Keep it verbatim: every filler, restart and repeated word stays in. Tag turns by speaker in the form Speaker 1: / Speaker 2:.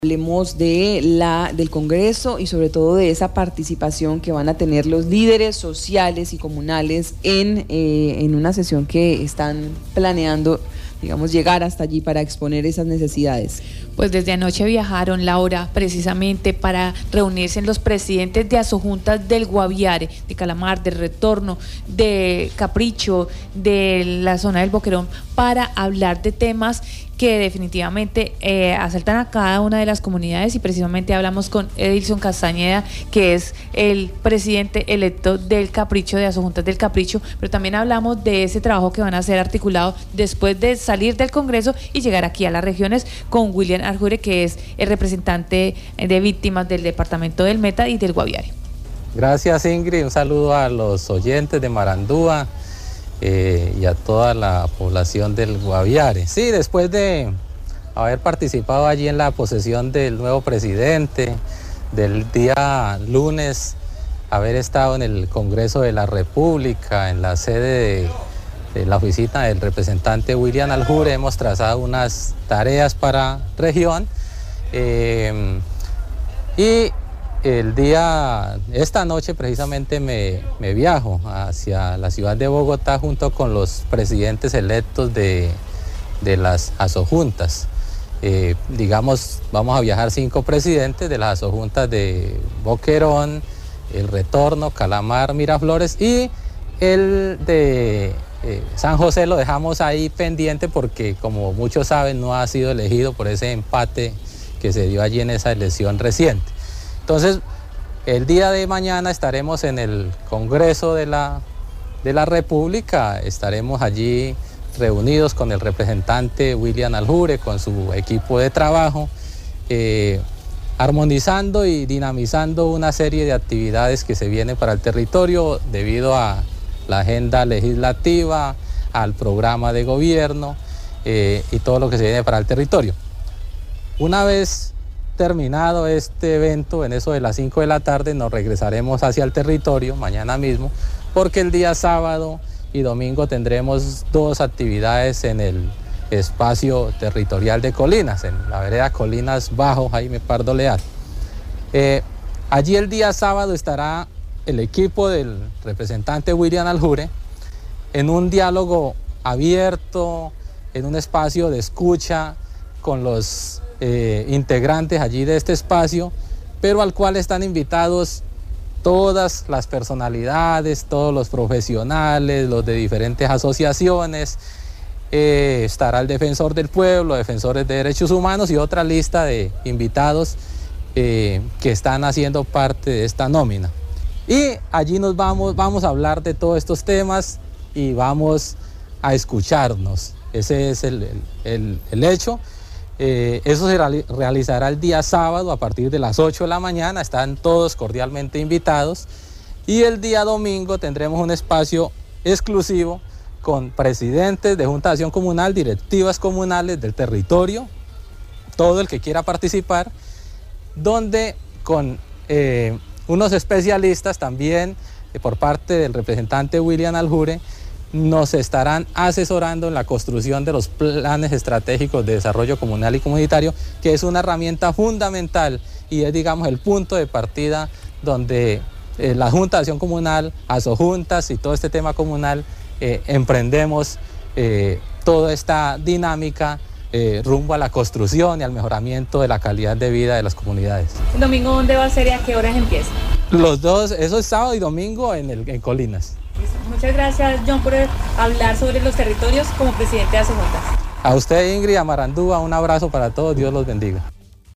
Speaker 1: Hablemos de la, del Congreso y sobre todo de esa participación que van a tener los líderes sociales y comunales en, eh, en una sesión que están planeando, digamos, llegar hasta allí para exponer esas necesidades.
Speaker 2: Pues desde anoche viajaron, Laura, precisamente para reunirse en los presidentes de asojuntas del Guaviare, de Calamar, del Retorno, de Capricho, de la zona del Boquerón, para hablar de temas que definitivamente eh, asaltan a cada una de las comunidades, y precisamente hablamos con Edilson Castañeda, que es el presidente electo del Capricho, de Asojuntas del Capricho, pero también hablamos de ese trabajo que van a hacer articulado después de salir del Congreso y llegar aquí a las regiones con William Aljure, que es el representante de víctimas del departamento del Meta y del Guaviare.
Speaker 3: Gracias, Ingrid, un saludo a los oyentes de Marandúa Eh, y a toda la población del Guaviare. Sí, después de haber participado allí en la posesión del nuevo presidente, del día lunes, haber estado en el Congreso de la República, en la sede de, de la oficina del representante William Aljure, hemos trazado unas tareas para región eh, y el día, esta noche precisamente me, me viajo hacia la ciudad de Bogotá junto con los presidentes electos de, de las asojuntas. Eh, digamos, vamos a viajar cinco presidentes de las asojuntas de Boquerón, El Retorno, Calamar, Miraflores, y el de eh, San José lo dejamos ahí pendiente porque, como muchos saben, no ha sido elegido por ese empate que se dio allí en esa elección reciente. Entonces, el día de mañana estaremos en el Congreso de la, de la República, estaremos allí reunidos con el representante William Aljure, con su equipo de trabajo, eh, armonizando y dinamizando una serie de actividades que se vienen para el territorio debido a la agenda legislativa, al programa de gobierno eh, y todo lo que se viene para el territorio. Una vez terminado este evento, en eso de las cinco de la tarde, nos regresaremos hacia el territorio mañana mismo, porque el día sábado y domingo tendremos dos actividades en el espacio territorial de Colinas, en la vereda Colinas Bajo, Jaime Pardo Leal. Eh, allí el día sábado estará el equipo del representante William Aljure en un diálogo abierto, en un espacio de escucha con los Eh, integrantes allí de este espacio, pero al cual están invitados todas las personalidades, todos los profesionales, los de diferentes asociaciones, eh, estará el defensor del pueblo, defensores de derechos humanos y otra lista de invitados eh, que están haciendo parte de esta nómina. Y allí nos vamos, vamos a hablar de todos estos temas y vamos a escucharnos. Ese es el, el, el, el hecho. Eh, eso se realizará el día sábado a partir de las ocho de la mañana, están todos cordialmente invitados, y el día domingo tendremos un espacio exclusivo con presidentes de Junta de Acción Comunal, directivas comunales del territorio, todo el que quiera participar, donde con eh, unos especialistas también eh, por parte del representante William Aljure, nos estarán asesorando en la construcción de los planes estratégicos de desarrollo comunal y comunitario, que es una herramienta fundamental y es, digamos, el punto de partida donde eh, la Junta de Acción Comunal, asojuntas y todo este tema comunal, eh, emprendemos eh, toda esta dinámica eh, rumbo a la construcción y al mejoramiento de la calidad de vida de las comunidades.
Speaker 2: ¿El domingo dónde va a ser y a qué horas empieza?
Speaker 3: Los dos, eso es sábado y domingo en, el, en Colinas.
Speaker 2: Muchas gracias, John, por hablar sobre los territorios como presidente de Asojuntas.
Speaker 3: A usted, Ingrid, a Marandúa, un abrazo para todos, Dios los bendiga.